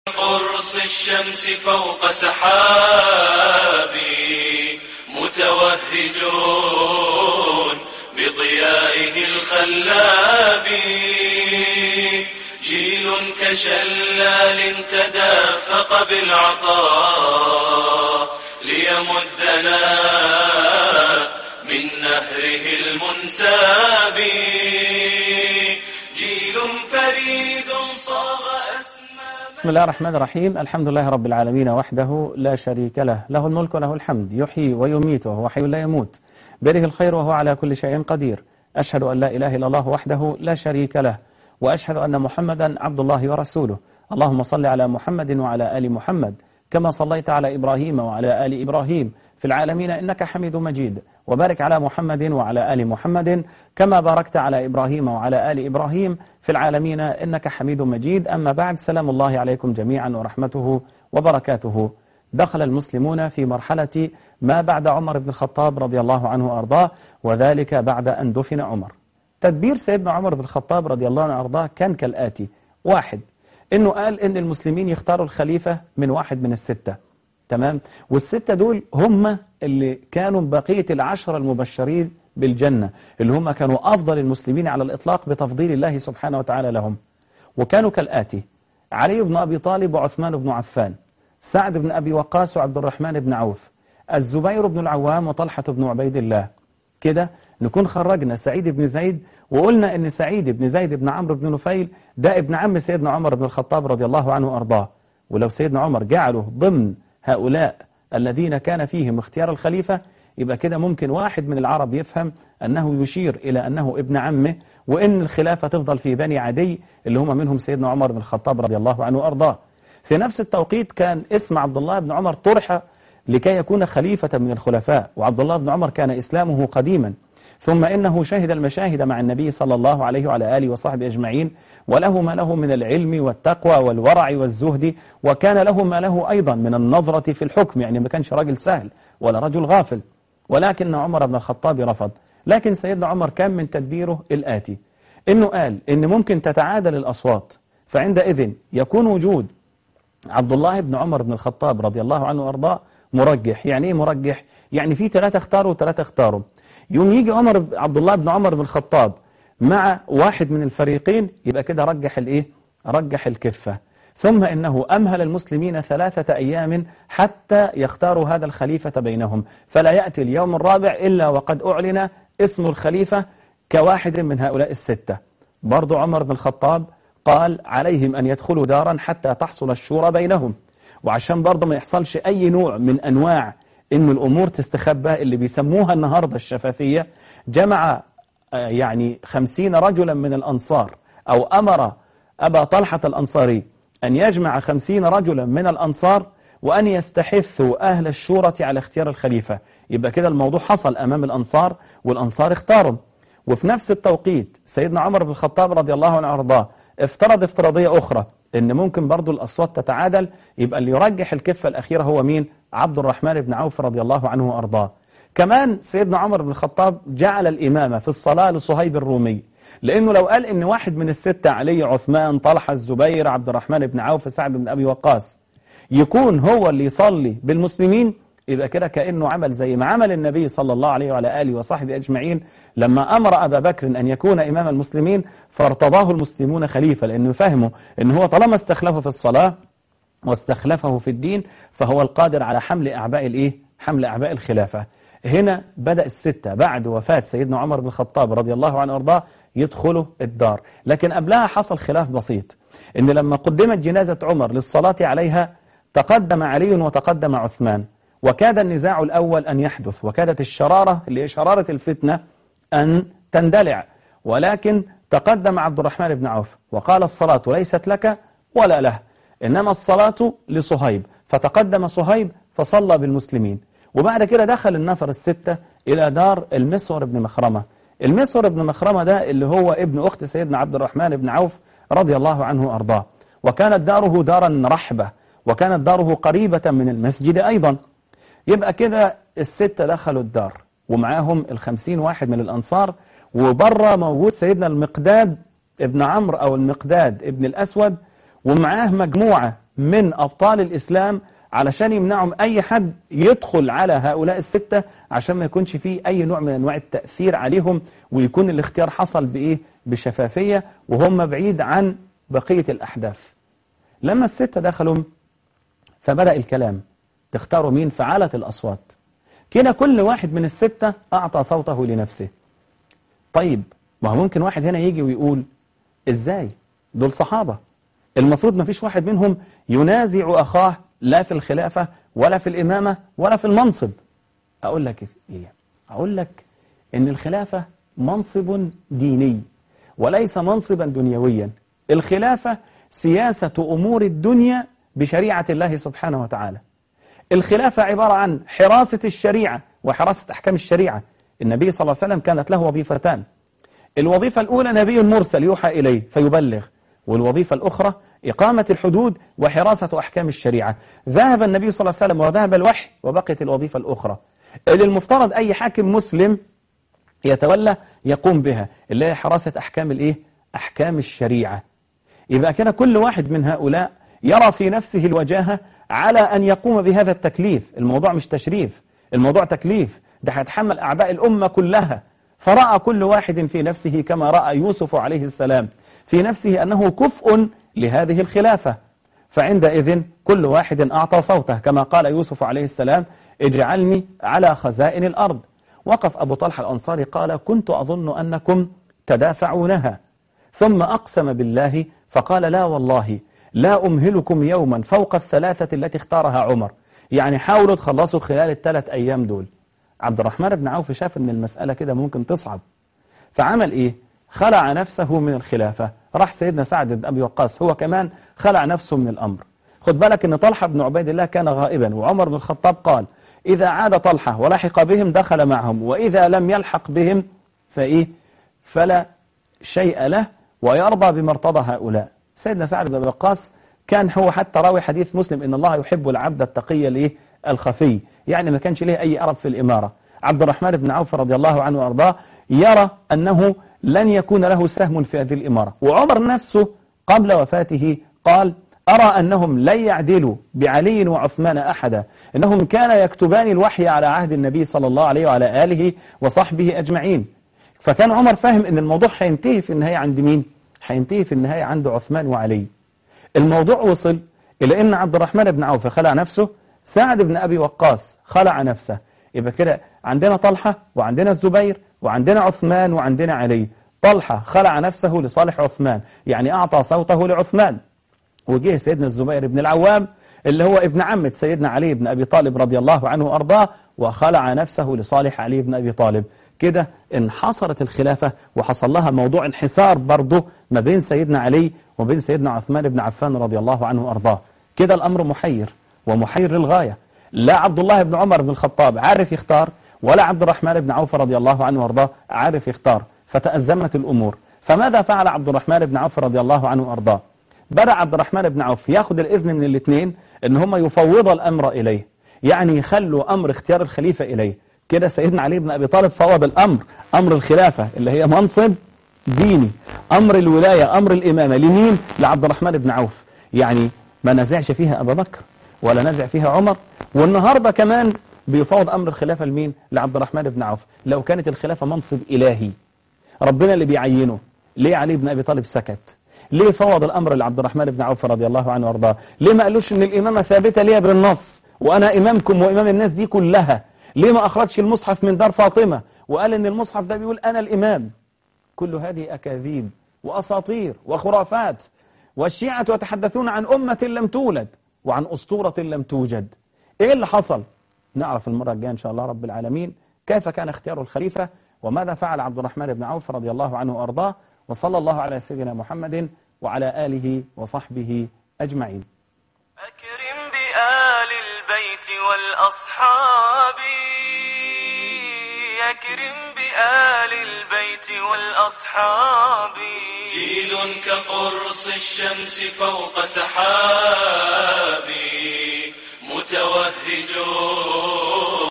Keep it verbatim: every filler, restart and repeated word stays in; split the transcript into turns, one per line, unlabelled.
قرص الشمس فوق سحابي متوهجون بضيائه الخلاب، جيل كشلال تدافق بالعطاء ليمدنا من نهره المنساب، جيل فريد صاغ
بسم الله الرحمن الرحيم. الحمد لله رب العالمين وحده لا شريك له، له الملك وله الحمد، يحيي ويميت وهو حي لا يموت، بيده الخير وهو على كل شيء قدير. أشهد أن لا إله إلا الله وحده لا شريك له، وأشهد أن محمدا عبد الله ورسوله. اللهم صل على محمد وعلى آل محمد كما صليت على إبراهيم وعلى آل إبراهيم في العالمين إنك حميد مجيد، وبارك على محمد وعلى آل محمد كما باركت على إبراهيم وعلى آل إبراهيم في العالمين إنك حميد مجيد. أما بعد، سلام الله عليكم جميعا ورحمته وبركاته. دخل المسلمون في مرحلة ما بعد عمر بن الخطاب رضي الله عنه وأرضاه، وذلك بعد أن دفن عمر. تدبير سيدنا عمر بن الخطاب رضي الله عنه وأرضاه كان كالآتي: واحد، إنه قال إن المسلمين يختاروا الخليفة من واحد من الستة، تمام؟ والستة دول هم اللي كانوا بقية العشرة المبشرين بالجنة، اللي هم كانوا أفضل المسلمين على الإطلاق بتفضيل الله سبحانه وتعالى لهم. وكانوا كالآتي: علي بن أبي طالب وعثمان بن عفان، سعد بن أبي وقاص وعبد الرحمن بن عوف، الزبير بن العوام وطلحة بن عبيد الله. كده نكون خرجنا سعيد بن زيد، وقلنا إن سعيد بن زيد بن عمرو بن نفيل ده ابن عم سيدنا عمر بن الخطاب رضي الله عنه وأرضاه. ولو سيدنا عمر جعله ضمن هؤلاء الذين كان فيهم اختيار الخليفة، يبقى كده ممكن واحد من العرب يفهم أنه يشير إلى أنه ابن عمه، وإن الخلافة تفضل في بني عدي اللي هم منهم سيدنا عمر بن الخطاب رضي الله عنه وأرضاه. في نفس التوقيت كان اسم عبد الله بن عمر طرح لكي يكون خليفة من الخلفاء، وعبد الله بن عمر كان إسلامه قديما، ثم إنه شهد المشاهد مع النبي صلى الله عليه وعلى آله وصحبه أجمعين، وله ما له من العلم والتقوى والورع والزهد، وكان له ما له أيضا من النظرة في الحكم، يعني ما كانش راجل سهل ولا رجل غافل. ولكن عمر بن الخطاب رفض. لكن سيدنا عمر كان من تدبيره الآتي: إنه قال إن ممكن تتعادل الأصوات، فعندئذ يكون وجود عبد الله بن عمر بن الخطاب رضي الله عنه وأرضاه مرجح. يعني إيه مرجح؟ يعني في ثلاثة اختاروا وثلاثة اختاروا. يوم يجي عمر عبد الله بن عمر بن الخطاب مع واحد من الفريقين، يبقى كده رجح الإيه؟ رجح الكفة. ثم إنه أمهل المسلمين ثلاثة أيام حتى يختاروا هذا الخليفة بينهم، فلا يأتي اليوم الرابع إلا وقد أعلن اسم الخليفة كواحد من هؤلاء الستة. برضو عمر بن الخطاب قال عليهم أن يدخلوا دارا حتى تحصل الشورى بينهم، وعشان برضو ما يحصلش أي نوع من أنواع إن الأمور تستخبى اللي بيسموها النهاردة الشفافية، جمع يعني خمسين رجلا من الأنصار، أو أمر أبا طلحة الأنصاري أن يجمع خمسين رجلا من الأنصار وأن يستحثوا أهل الشورى على اختيار الخليفة. يبقى كده الموضوع حصل أمام الأنصار، والأنصار اختاروا. وفي نفس التوقيت سيدنا عمر بن الخطاب رضي الله عنه وأرضاه افترض افتراضية أخرى، إن ممكن برضو الأصوات تتعادل، يبقى اللي يرجح الكفة الأخيرة هو مين؟ عبد الرحمن بن عوف رضي الله عنه وأرضاه. كمان سيدنا عمر بن الخطاب جعل الإمامة في الصلاة لصهيب الرومي، لأنه لو قال إن واحد من الستة، علي، عثمان، طلحة، الزبير، عبد الرحمن بن عوف، سعد بن أبي وقاص، يكون هو اللي يصلي بالمسلمين، يبقى كده كأنه عمل زي ما عمل النبي صلى الله عليه وعلى آله وصحبه أجمعين لما أمر أبا بكر أن يكون إمام المسلمين، فارتضاه المسلمون خليفة، لأنه فهموا أنه هو طالما استخلفه في الصلاة واستخلفه في الدين فهو القادر على حمل أعباء الإيه؟ حمل أعباء الخلافة. هنا بدأ الستة بعد وفاة سيدنا عمر بن الخطاب رضي الله عنه وأرضاه يدخلوا الدار. لكن قبلها حصل خلاف بسيط، إن لما قدمت جنازة عمر للصلاة عليها تقدم علي وتقدم عثمان، وكاد النزاع الأول أن يحدث، وكادت الشرارة اللي هي شرارة الفتنة أن تندلع، ولكن تقدم عبد الرحمن بن عوف وقال الصلاة ليست لك ولا له، إنما الصلاة لصهيب، فتقدم صهيب فصلى بالمسلمين. وبعد كده دخل النفر الستة إلى دار المسور بن مخرمة. المسور بن مخرمة ده اللي هو ابن أخت سيدنا عبد الرحمن بن عوف رضي الله عنه وأرضاه، وكانت داره دارا رحبة، وكانت داره قريبة من المسجد أيضا. يبقى كده الستة دخلوا الدار ومعاهم الخمسين واحد من الأنصار، وبره موجود سيدنا المقداد ابن عمرو أو المقداد ابن الأسود، ومعاه مجموعة من أبطال الإسلام علشان يمنعهم أي حد يدخل على هؤلاء الستة، عشان ما يكونش فيه أي نوع من أنواع التأثير عليهم، ويكون الاختيار حصل بإيه؟ بشفافية، وهم بعيد عن بقية الأحداث. لما الستة دخلوا فبدأ الكلام، تختاروا مين؟ فعلت الأصوات كده، كل واحد من الستة أعطى صوته لنفسه. طيب ما هو ممكن واحد هنا يجي ويقول إزاي؟ دول صحابة، المفروض ما فيش واحد منهم ينازع أخاه لا في الخلافة ولا في الإمامة ولا في المنصب. أقول لك إيه؟ أقول لك إن الخلافة منصب ديني وليس منصبا دنيويا. الخلافة سياسة أمور الدنيا بشريعة الله سبحانه وتعالى. الخلافة عبارة عن حراسة الشريعة وحراسة أحكام الشريعة. النبي صلى الله عليه وسلم كانت له وظيفتان، الوظيفة الأولى نبي مرسل يوحى إليه فيبلغ، والوظيفة الأخرى إقامة الحدود وحراسة أحكام الشريعة. ذهب النبي صلى الله عليه وسلم وذهب الوحي، وبقيت الوظيفة الأخرى اللي المفترض أي حاكم مسلم يتولى يقوم بها، اللي هي حراسة أحكام الإيه؟ أحكام الشريعة. يبقى كان كل واحد من هؤلاء يرى في نفسه الوجاهة على أن يقوم بهذا التكليف. الموضوع مش تشريف، الموضوع تكليف، ده هيتحمل أعباء الأمة كلها. فرأى كل واحد في نفسه كما رأى يوسف عليه السلام في نفسه أنه كفء لهذه الخلافة، فعندئذ كل واحد أعطى صوته كما قال يوسف عليه السلام اجعلني على خزائن الأرض. وقف أبو طلحة الأنصاري قال كنت أظن أنكم تدافعونها، ثم أقسم بالله فقال لا والله لا أمهلكم يوما فوق الثلاثة التي اختارها عمر، يعني حاولوا تخلصوا خلال الثلاث أيام دول. عبد الرحمن بن عوف شاف أن المسألة كده ممكن تصعب، فعمل إيه؟ خلع نفسه من الخلافة. راح سيدنا سعد بن أبي وقاص هو كمان خلع نفسه من الأمر. خد بالك أن طلحة بن عبيد الله كان غائبا، وعمر بن الخطاب قال إذا عاد طلحة ولحق بهم دخل معهم، وإذا لم يلحق بهم فإيه؟ فلا شيء له ويرضى بما ارتضى هؤلاء. سيدنا سعد بن أبي وقاص كان هو حتى راوي حديث مسلم إن الله يحب العبد التقي الإيه؟ الخفي، يعني ما كانش له أي أرب في الإمارة. عبد الرحمن بن عوف رضي الله عنه وأرضاه يرى أنه لن يكون له سهم في هذه الإمارة. وعمر نفسه قبل وفاته قال أرى أنهم لن يعدلوا بعلي وعثمان أحدا، إنهم كان يكتبان الوحي على عهد النبي صلى الله عليه وعلى آله وصحبه أجمعين. فكان عمر فاهم أن الموضوع هينتهي في النهاية عند مين؟ هينتهي في النهاية عند عثمان وعلي. الموضوع وصل إلى أن عبد الرحمن بن عوف خلع نفسه، سعد بن أبي وقاص خلع نفسه. يبقى كده عندنا طلحة وعندنا الزبير وعندنا عثمان وعندنا علي. طلحة خلع نفسه لصالح عثمان، يعني أعطى صوته لعثمان. وجه سيدنا الزبير بن العوام اللي هو ابن عمة سيدنا علي بن أبي طالب رضي الله عنه وأرضاه، وخلع نفسه لصالح علي بن أبي طالب. كده انحصرت الخلافة، وحصل لها موضوع انحسار برضه ما بين سيدنا علي وبين سيدنا عثمان بن عفان رضي الله عنه وأرضاه. كده الأمر محير ومحير للغاية. لا عبد الله بن عمر بن الخطاب عارف يختار، ولا عبد الرحمن بن عوف رضي الله عنه وأرضاه عارف يختار، فتأزمت الأمور. فماذا فعل عبد الرحمن بن عوف رضي الله عنه وأرضاه؟ بدأ عبد الرحمن بن عوف ياخد الإذن من الاثنين إن هم يفوض الأمر إليه، يعني يخلوا أمر اختيار الخليفة إليه. كده سيدنا علي بن أبي طالب فوض الأمر، أمر الخلافة اللي هي منصب ديني، أمر الولاية أمر الإمامة لمين؟ لعبد الرحمن بن عوف. يعني ما نزعش فيها أبا بكر ولا نزع فيها عمر، والنهاردة كمان بيفوض أمر الخلافة لمين؟ لعبد الرحمن بن عوف. لو كانت الخلافة منصب إلهي ربنا اللي بيعينه، ليه علي بن أبي طالب سكت؟ ليه فوض الأمر لعبد الرحمن بن عوف رضي الله عنه وارضاه؟ ليه ما قالوش إن الإمامة ثابتة ليا بالنص وأنا إمامكم وإمام الناس دي كلها؟ ليه ما أخرجش المصحف من دار فاطمة وقال إن المصحف ده بيقول أنا الإمام؟ كل هذه أكاذيب وأساطير وخرافات. والشيعة يتحدثون عن أمة لم تولد وعن أسطورة لم توجد. إيه اللي حصل؟ نعرف المرة الجاية إن شاء الله رب العالمين كيف كان اختيار الخليفة، وماذا فعل عبد الرحمن بن عوف رضي الله عنه وأرضاه. وصلى الله على سيدنا محمد وعلى آله وصحبه أجمعين.
أكرم بآل البيت والأصحاب، أكرم بآل البيت والأصحاب. جيل كقرص الشمس فوق سحاب، متوهج